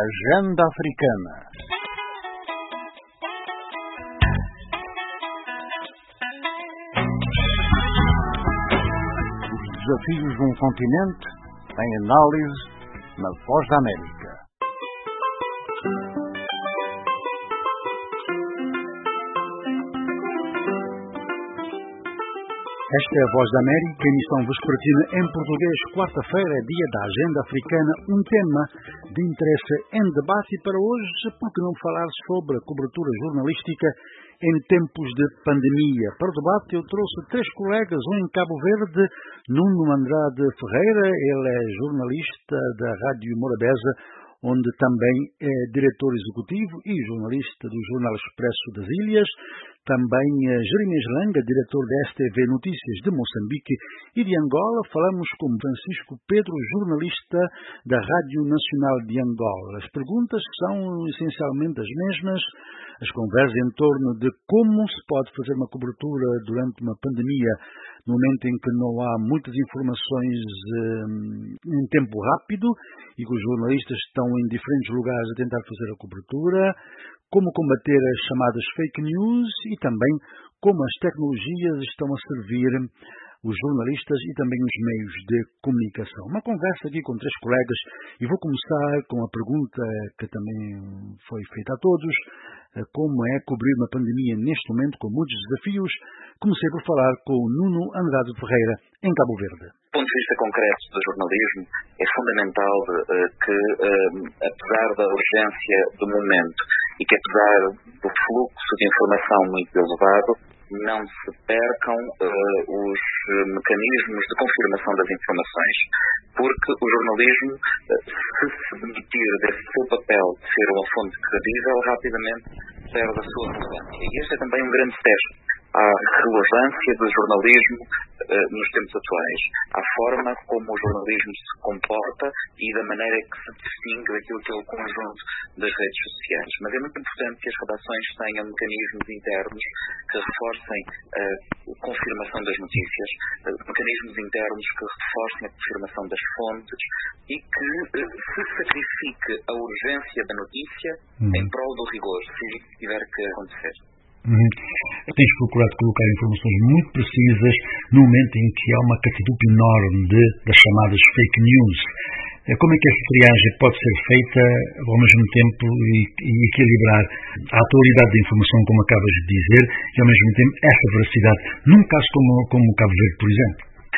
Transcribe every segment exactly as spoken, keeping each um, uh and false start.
Agenda Africana. Os desafios de um continente em análise na Voz da América. Esta é a Voz da América, emissão vespertina em português, quarta-feira, dia da Agenda Africana, um tema de interesse em debate e para hoje, por que não falar sobre a cobertura jornalística em tempos de pandemia? Para o debate eu trouxe três colegas, um em Cabo Verde, Nuno Andrade Ferreira, ele é jornalista da Rádio Morabeza, onde também é diretor executivo e jornalista do Jornal Expresso das Ilhas. Também Jeremias Langa, diretor da S T V Notícias de Moçambique, e de Angola falamos com Francisco Pedro, jornalista da Rádio Nacional de Angola. As perguntas são essencialmente as mesmas, as conversas em torno de como se pode fazer uma cobertura durante uma pandemia, no momento em que não há muitas informações um, em tempo rápido e que os jornalistas estão em diferentes lugares a tentar fazer a cobertura, como combater as chamadas fake news e também como as tecnologias estão a servir os jornalistas e também os meios de comunicação. Uma conversa aqui com três colegas e vou começar com a pergunta que também foi feita a todos: como é cobrir uma pandemia neste momento com muitos desafios? Comecei por falar com o Nuno Andrade Ferreira, em Cabo Verde. Do ponto de vista concreto do jornalismo, é fundamental que, apesar da urgência do momento e que apesar do fluxo de informação muito elevado, não se percam uh, os mecanismos de confirmação das informações, porque o jornalismo, uh, se se demitir desse seu papel de ser uma fonte credível, rapidamente perde a sua relevância. E este é também um grande teste à relevância do jornalismo uh, nos tempos atuais, à forma como o jornalismo se comporta e da maneira que se distingue daquilo que é o conjunto das redes sociais. Mas é muito importante que as redações tenham mecanismos internos que reforcem a confirmação das notícias, uh, mecanismos internos que reforcem a confirmação das fontes e que uh, se sacrifique a urgência da notícia uhum. em prol do rigor, se tiver que acontecer. Uhum. Tens procurado colocar informações muito precisas no momento em que há uma catidupa enorme de, das chamadas fake news. Como é que esta triagem pode ser feita ao mesmo tempo e, e equilibrar a atualidade da informação, como acabas de dizer, e ao mesmo tempo essa veracidade, num caso como, como o Cabo Verde, por exemplo?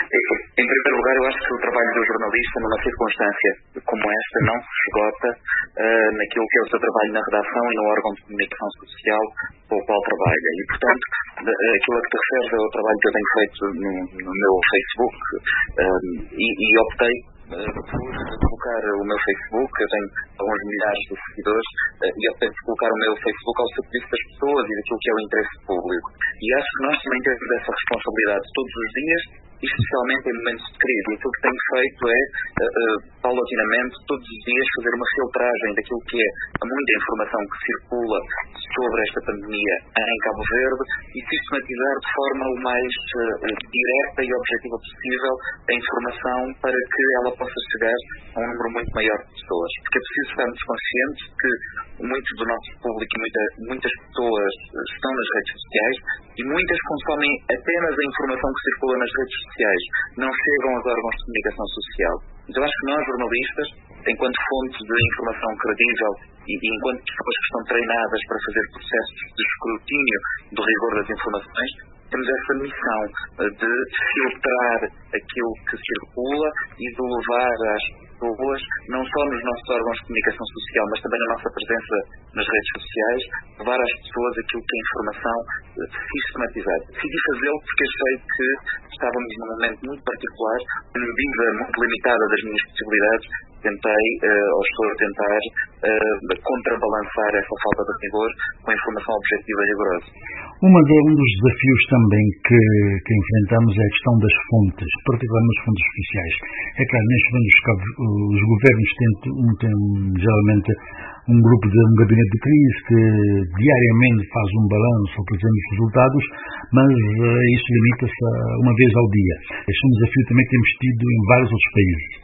Em primeiro lugar, eu acho que o trabalho do jornalista, numa circunstância como esta, não se esgota uh, naquilo que é o seu trabalho na redação e no órgão de comunicação social com o qual trabalha. E, portanto, de, aquilo a que te referes é o trabalho que eu tenho feito no, no meu Facebook uh, e, e optei uh, por colocar o meu Facebook, eu tenho alguns milhares de seguidores, uh, e optei por colocar o meu Facebook ao serviço das pessoas e daquilo que é o interesse público. E acho que nós também temos essa responsabilidade todos os dias, especialmente em momentos de crise. E aquilo que tenho feito é, uh, uh, paulatinamente, todos os dias fazer uma filtragem daquilo que é a muita informação que circula sobre esta pandemia em Cabo Verde e sistematizar de forma o mais uh, direta e objetiva possível a informação para que ela possa chegar a um número muito maior de pessoas. Porque é preciso estarmos conscientes que muito do nosso público e muita, muitas pessoas estão nas redes sociais e muitas consomem apenas a informação que circula nas redes sociais, não chegam aos órgãos de comunicação social. Então acho que nós, jornalistas, enquanto fontes de informação credível e, e enquanto pessoas que estão treinadas para fazer processos de escrutínio do rigor das informações, temos essa missão de filtrar aquilo que circula e de levar às pessoas, não só nos nossos órgãos de comunicação social, mas também na nossa presença nas redes sociais, levar às pessoas aquilo que é informação sistematizada. Decidi fazê-lo porque achei que estávamos num momento muito particular, na medida muito limitada das minhas possibilidades, tentei, uh, ou estou a tentar, uh, contrabalançar essa falta de rigor com a informação objetiva e rigorosa. Uma de, um dos desafios também que, que enfrentamos é a questão das fontes, particularmente nas fontes oficiais. É claro, neste momento os, os governos têm, têm geralmente um grupo de um gabinete de crise que diariamente faz um balanço ou apresenta os resultados, mas uh, isso limita-se a uma vez ao dia. Este é um desafio também que temos tido em vários outros países.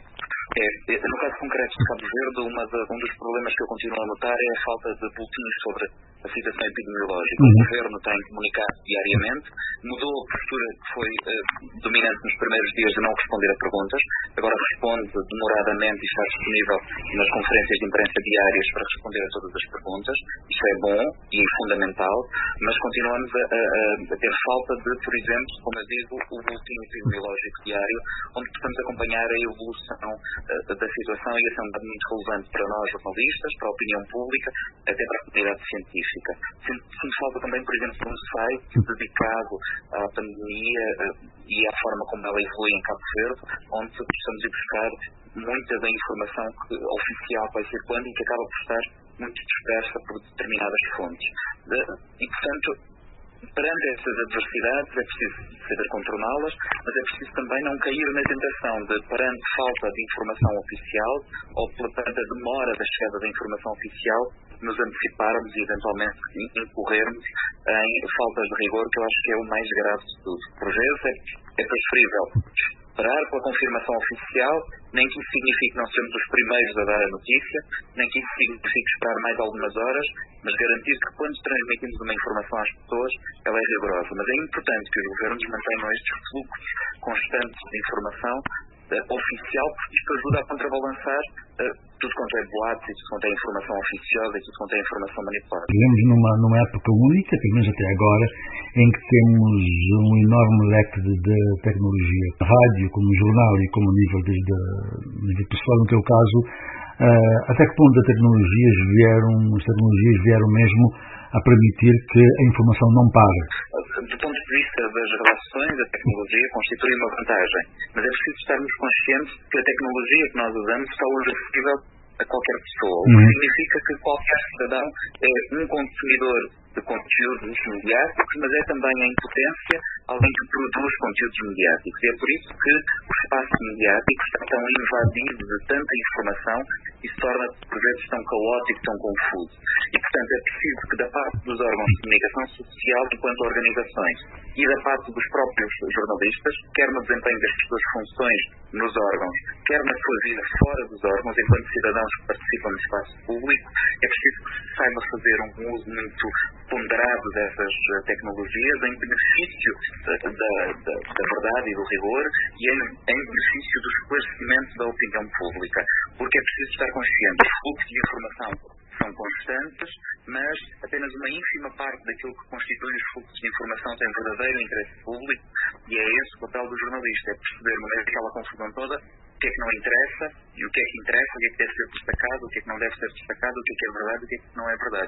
É, no caso concreto de Cabo Verde, uma de, um dos problemas que eu continuo a notar é a falta de boletins sobre a situação epidemiológica. Uhum. O Governo tem comunicado diariamente, mudou a postura que foi uh, dominante nos primeiros dias de não responder a perguntas, agora responde demoradamente e está disponível nas conferências de imprensa diárias para responder a todas as perguntas. Isso é bom e é fundamental, mas continuamos a, a, a ter falta de, por exemplo, como eu digo, o boletim epidemiológico diário, onde podemos acompanhar a evolução uh, da situação, e isso é um dado muito relevante para nós jornalistas, para a opinião pública, até para a comunidade científica. Sinto falta também, por exemplo, de um site dedicado à pandemia uh, e à forma como ela evolui em Cabo Verde, onde possamos ir buscar muita da informação que, oficial vai circulando e que acaba por estar muito dispersa por determinadas fontes. De, e, portanto, perante estas adversidades é preciso saber contorná-las, mas é preciso também não cair na tentação de, perante falta de informação oficial ou perante a demora da chegada da informação oficial, nos anteciparmos e eventualmente incorrermos em faltas de rigor, que eu acho que é o mais grave de tudo. Por vezes é, é preferível esperar pela confirmação oficial, nem que isso signifique não sermos os primeiros a dar a notícia, nem que isso signifique esperar mais algumas horas, mas garantir que quando transmitimos uma informação às pessoas, ela é rigorosa. Mas é importante que os governos mantenham estes fluxos constantes de informação uh, oficial, porque isto ajuda a contrabalançar uh, tudo quanto é boatos, e tudo quanto é informação oficiosa, e tudo quanto é informação manipulada. Vivemos numa, numa época única, pelo menos até agora, em que temos um enorme leque de, de tecnologia, rádio, como jornal e como nível, de, de, nível pessoal, no teu caso, uh, até que ponto as tecnologias vieram, as tecnologias vieram mesmo a permitir que a informação não pare? Do ponto de vista das relações, a tecnologia constitui uma vantagem, mas é preciso estarmos conscientes que a tecnologia que nós usamos está hoje acessível a qualquer pessoa, o que uhum. significa que qualquer cidadão é um consumidor de conteúdos mediáticos, mas é também em potência alguém que produz conteúdos mediáticos. E é por isso que o espaço mediático está tão invadido de tanta informação e se torna, por vezes, tão caótico, tão confuso. E, portanto, é preciso que da parte dos órgãos de comunicação social, enquanto organizações, e da parte dos próprios jornalistas, quer no desempenho das suas funções nos órgãos, quer na sua vida fora dos órgãos, enquanto cidadãos que participam no espaço público, é preciso que se saiba fazer um uso muito ponderado dessas tecnologias em benefício da, da, da, da verdade e do rigor e em, em benefício do esclarecimento da opinião pública. Porque é preciso estar consciente. Os fluxos de informação são constantes, mas apenas uma ínfima parte daquilo que constitui os fluxos de informação tem verdadeiro interesse público, e é esse o papel do jornalista, é perceber, no meio daquela confusão toda, o que é que não interessa e o que é que interessa, o que é que deve ser destacado, o que é que não deve ser destacado, o que é que é verdade e o que é que não é verdade.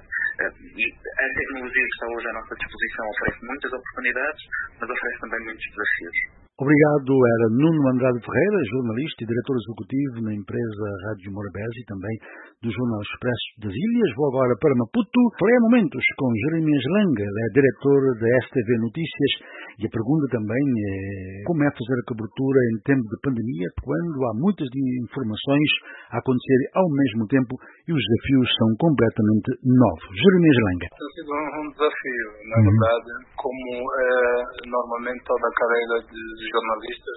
E a tecnologia que está hoje à nossa disposição oferece muitas oportunidades, mas oferece também muitos desafios. Obrigado, era Nuno Andrade Ferreira, jornalista e diretor executivo na empresa Rádio Morabeza e também do Jornal Expresso das Ilhas. Vou agora para Maputo. Falei há momentos com Jeremias Langa, é diretor da S T V Notícias, e a pergunta também é como é fazer a cobertura em tempo de pandemia, quando há muitas informações a acontecer ao mesmo tempo e os desafios são completamente novos. Jeremias Langa. Tem sido um desafio, na uhum. verdade, como é normalmente toda a carreira de jornalistas,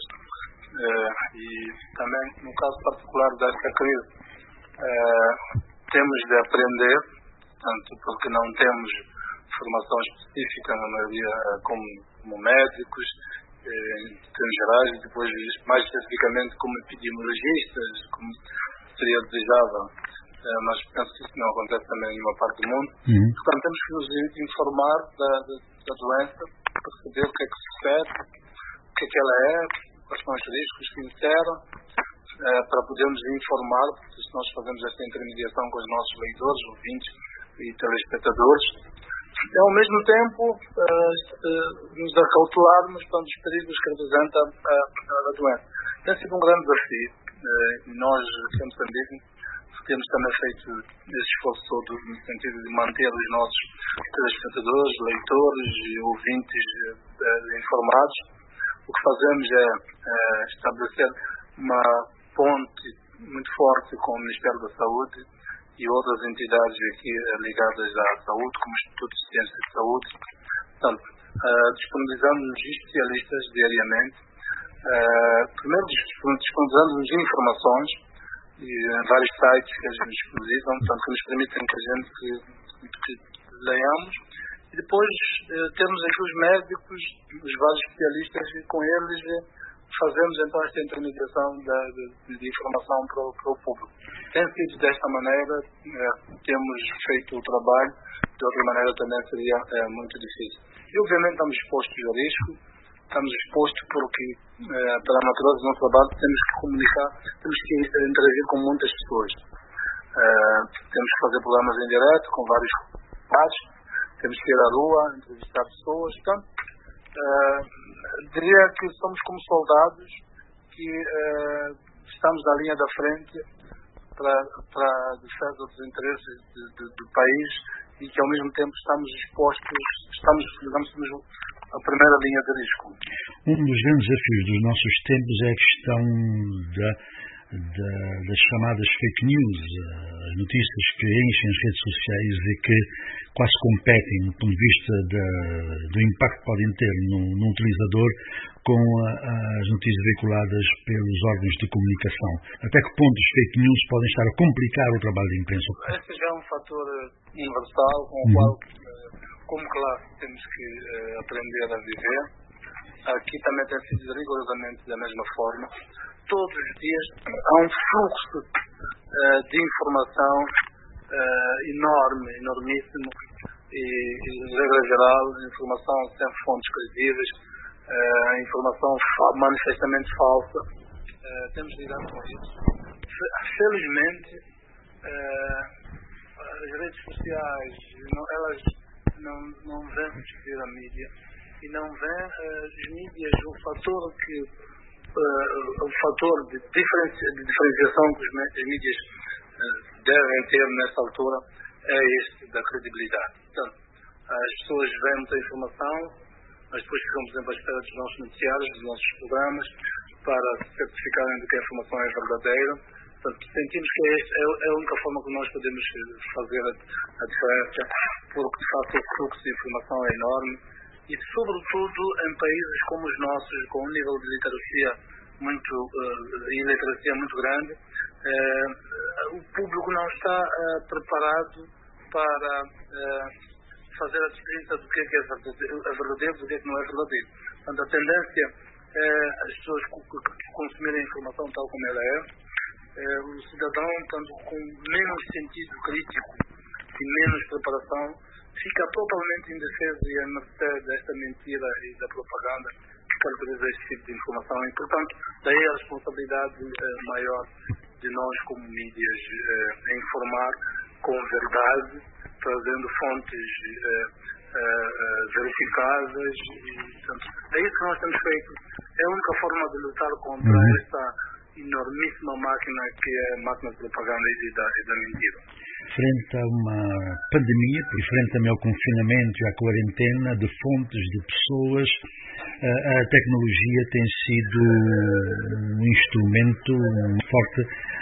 eh, e também no caso particular desta crise eh, temos de aprender, tanto porque não temos formação específica na maioria como, como médicos eh, em termos gerais, e depois mais especificamente como epidemiologistas, como seria desejável, eh, mas penso que isso não acontece também em nenhuma parte do mundo. Uhum. Portanto, temos que nos informar da, da, da doença, para saber o que é que sucede, o que é que ela é, quais são os riscos que interam, eh, para podermos informar, porque se nós fazemos esta intermediação com os nossos leitores, ouvintes e telespectadores, e ao mesmo tempo eh, eh, nos acautelarmos para os perigos que representa a, a doença. Tem sido um grande desafio, eh, e nós, aqui em Moçambique, temos também feito esse esforço todo no sentido de manter os nossos telespectadores, leitores e ouvintes eh, informados. O que fazemos é, é estabelecer uma ponte muito forte com o Ministério da Saúde e outras entidades aqui ligadas à saúde, como o Instituto de Ciência de Saúde. Portanto, uh, disponibilizamos especialistas diariamente. Uh, primeiro, disponibilizamos informações e em vários sites que a gente disponibilizam, portanto, que nos permitem que a gente que, que leiamos. E depois eh, temos aqui os médicos, os vários especialistas, e com eles eh, fazemos então esta intermediação da, de, de informação para o, para o público. Tem sido desta maneira, eh, temos feito o trabalho, de outra maneira também seria eh, muito difícil. E obviamente estamos expostos ao risco, estamos expostos porque, eh, pela natureza do nosso trabalho, temos que comunicar, temos que interagir com muitas pessoas. Eh, temos que fazer programas em direto com vários pares, temos que ir à rua, entrevistar pessoas. Portanto, uh, diria que somos como soldados que uh, estamos na linha da frente para, para a defesa dos interesses de, de, do país e que ao mesmo tempo estamos expostos, estamos, digamos, a primeira linha de risco. Um dos grandes desafios dos nossos tempos é a questão da Da, das chamadas fake news, as notícias que enchem as redes sociais e que quase competem do ponto de vista da, do impacto que podem ter no, no utilizador com a, as notícias veiculadas pelos órgãos de comunicação. Até que ponto os fake news podem estar a complicar o trabalho da imprensa? Este já é um fator universal com o uhum. qual, como classe, temos que uh, aprender a viver. Aqui também tem sido rigorosamente da mesma forma. Todos os dias há um fluxo uh, de informação uh, enorme, enormíssimo, e, e de regra geral, informação sem fontes credíveis, uh, informação fa- manifestamente falsa. Uh, temos de lidar com isso. Felizmente, uh, as redes sociais, não, elas não, não vêm substituir a mídia, e não vêm uh, as mídias, o fator que Uh, o fator de, diferenci- de diferenciação que as mídias uh, devem ter nessa altura é este da credibilidade. Portanto, as pessoas veem muita informação, mas depois ficam, por exemplo, à espera dos nossos noticiários, dos nossos programas, para se certificarem de que a informação é verdadeira. Portanto, sentimos que este é, é a única forma que nós podemos fazer a, a diferença, porque de facto o fluxo de informação é enorme. E, sobretudo, em países como os nossos, com um nível de literacia muito, uh, e literacia muito grande, uh, o público não está uh, preparado para uh, fazer a distinção do que é, que é verdadeiro, é verdadeiro do que é que não é verdadeiro. Portanto, a tendência é as pessoas consumirem a informação tal como ela é, uh, o cidadão, tanto com menos sentido crítico e menos preparação, fica totalmente indefeso e à mercê desta mentira e da propaganda que caracteriza este tipo de informação. E, portanto, daí a responsabilidade eh, maior de nós, como mídias, eh, informar com verdade, trazendo fontes eh, eh, verificadas. E, portanto, é isso que nós temos feito. É a única forma de lutar contra uhum. esta enormíssima máquina que é a máquina de propaganda e da, e da mentira. Frente a uma pandemia, frente também ao confinamento e à quarentena de fontes, de pessoas, a tecnologia tem sido um instrumento forte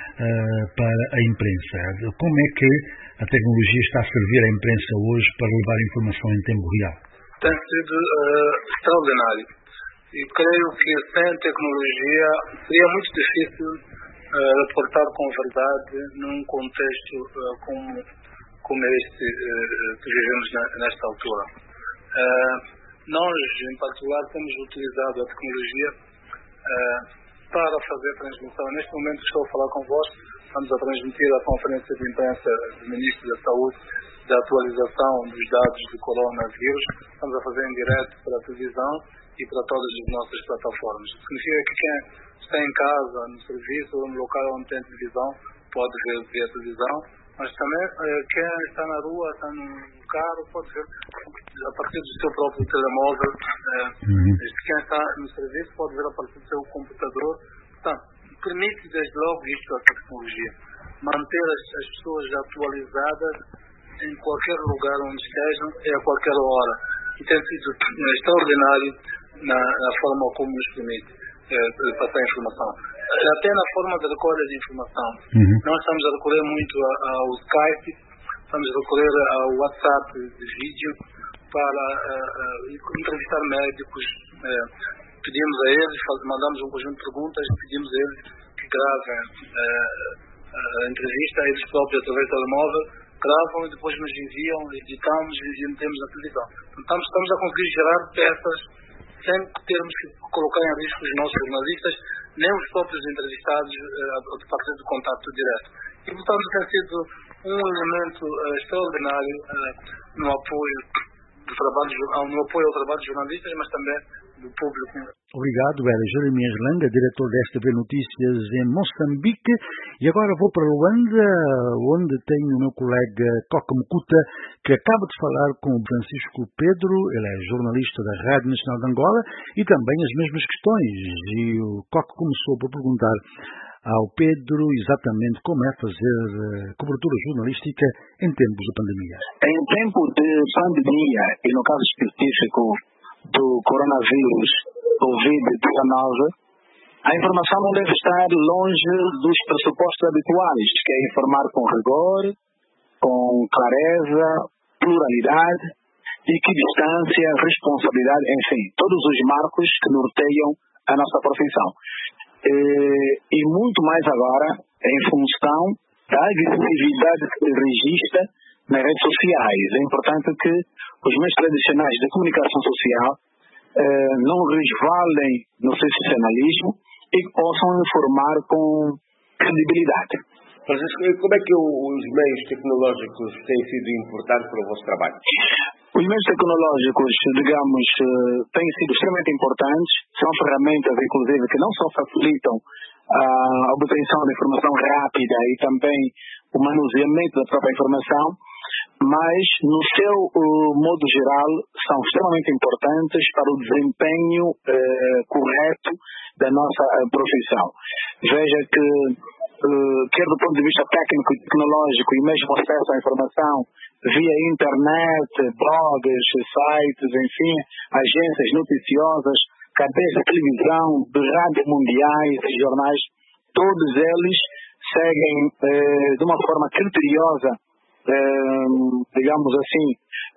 para a imprensa. Como é que a tecnologia está a servir à imprensa hoje para levar informação em tempo real? Tem sido uh, extraordinário. E creio que sem tecnologia seria muito difícil uh, reportar com verdade num contexto uh, como, como este uh, que vivemos na, nesta altura. Uh, nós, em particular, temos utilizado a tecnologia uh, para fazer a transmissão. Neste momento estou a falar convosco, estamos a transmitir a conferência de imprensa do Ministro da Saúde da atualização dos dados do coronavírus. Estamos a fazer em direto para a televisão e para todas as nossas plataformas. Significa que quem está em casa, no serviço ou no local onde tem televisão, pode ver via televisão, mas também eh, quem está na rua, está no carro, pode ver a partir do seu próprio telemóvel. Eh, uhum. Quem está no serviço pode ver a partir do seu computador. Portanto, permite desde logo isto a tecnologia, manter as, as pessoas atualizadas em qualquer lugar onde estejam e a qualquer hora. E tem sido extraordinário na, na forma como nos permite eh, passar a informação. Até na forma de recolha de informação. Uhum. Nós estamos a recorrer muito ao Skype, estamos a recorrer ao WhatsApp de vídeo para uh, uh, entrevistar médicos. Uh, pedimos a eles, faz, mandamos um conjunto de perguntas, pedimos a eles que gravem uh, a entrevista, eles próprios, através do telemóvel, gravam e depois nos enviam, editamos e metemos na televisão. Então, estamos a conseguir gerar peças sem termos que colocar em risco os nossos jornalistas, nem os próprios entrevistados, uh, a partir do contato direto. E, portanto, tem sido um elemento uh, extraordinário uh, no apoio do trabalho, no apoio ao trabalho dos jornalistas, mas também do público. Obrigado, era Jeremias Langa, diretor da S T V Notícias em Moçambique. E agora vou para Luanda, onde tenho o meu colega Coca Mucuta, que acaba de falar com o Francisco Pedro. Ele é jornalista da Rádio Nacional de Angola e também as mesmas questões. E o Coca começou por perguntar ao Pedro exatamente como é fazer cobertura jornalística em tempos de pandemia. Em tempo de pandemia, e no caso específico do coronavírus covid dezenove, a informação não deve estar longe dos pressupostos habituais, que é informar com rigor, com clareza, pluralidade, equidistância, responsabilidade, enfim, todos os marcos que norteiam a nossa profissão. E, e muito mais agora em função da agressividade que se registra nas redes sociais. É importante que os meios tradicionais de comunicação social eh, não resvalem no sensacionalismo e possam informar com credibilidade. Francisco, como é que os meios tecnológicos têm sido importantes para o vosso trabalho? Os meios tecnológicos, digamos, têm sido extremamente importantes. São ferramentas, inclusive, que não só facilitam a obtenção de informação rápida e também o manuseamento da própria informação, mas, no seu uh, modo geral, são extremamente importantes para o desempenho uh, correto da nossa uh, profissão. Veja que, uh, quer do ponto de vista técnico e tecnológico, e mesmo acesso à informação via internet, blogs, sites, enfim, agências noticiosas, cadeias de televisão, de rádio mundiais e jornais, todos eles seguem uh, de uma forma criteriosa, Uh, digamos assim,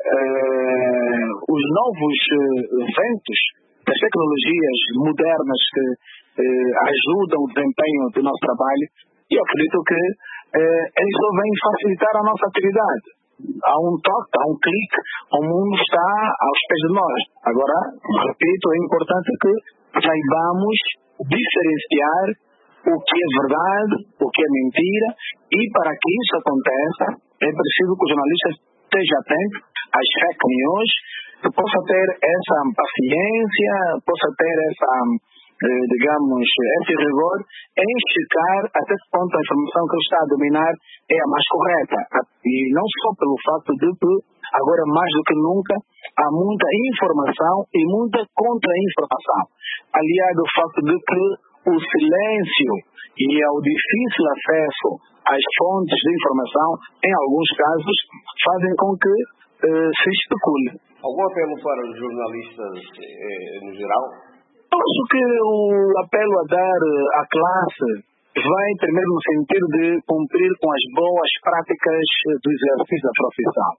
uh, os novos uh, ventos das tecnologias modernas que uh, ajudam o desempenho do nosso trabalho, e eu acredito que uh, eles só vêm facilitar a nossa atividade. Há um toque, há um clique, o mundo está aos pés de nós. Agora, repito, é importante que saibamos diferenciar o que é verdade, o que é mentira, e para que isso aconteça, é preciso que o jornalista esteja atento às fake news, que possa ter essa paciência, possa ter essa, eh, digamos, esse rigor em checar até que ponto a informação que ele está a dominar é a mais correta. E não só pelo facto de que, agora mais do que nunca, há muita informação e muita contra-informação, aliado ao facto de que o silêncio e o difícil acesso às fontes de informação, em alguns casos, fazem com que eh, se especule. Algum apelo para os jornalistas eh, no geral? Acho que o apelo a dar à classe vai primeiro no sentido de cumprir com as boas práticas do exercício da profissão.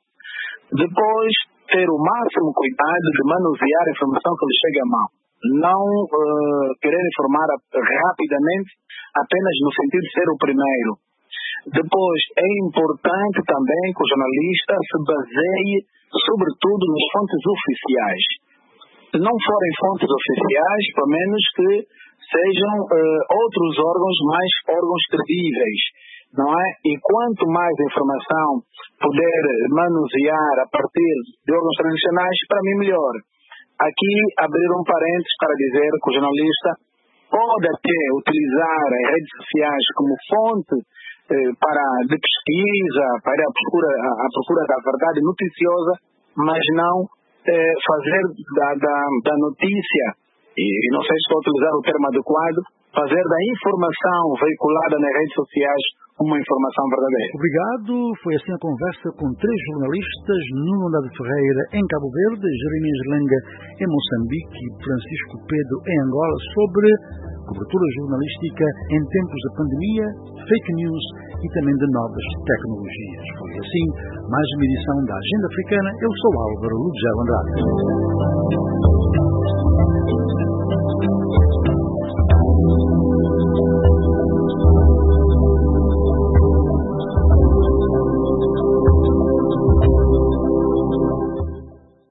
Depois, ter o máximo cuidado de manusear a informação que lhe chega à mão. Não uh, querer informar rapidamente apenas no sentido de ser o primeiro. Depois, é importante também que o jornalista se baseie sobretudo nas fontes oficiais. Se não forem fontes oficiais, pelo menos que sejam uh, outros órgãos, mais órgãos credíveis, não é? E quanto mais informação puder manusear a partir de órgãos tradicionais, para mim melhor. Aqui, abrir um parênteses para dizer que o jornalista pode até utilizar as redes sociais como fonte eh, para, de pesquisa, para a procura, a, a procura da verdade noticiosa, mas não eh, fazer da, da, da notícia, e, e não sei se estou a utilizar o termo adequado, fazer da informação veiculada nas redes sociais uma informação verdadeira. Obrigado. Foi assim a conversa com três jornalistas, Nuno Andrade Ferreira em Cabo Verde, Jeremias Langa em Moçambique e Francisco Pedro em Angola, sobre cobertura jornalística em tempos de pandemia, fake news e também de novas tecnologias. Foi assim mais uma edição da Agenda Africana. Eu sou Álvaro Lugel Andrade.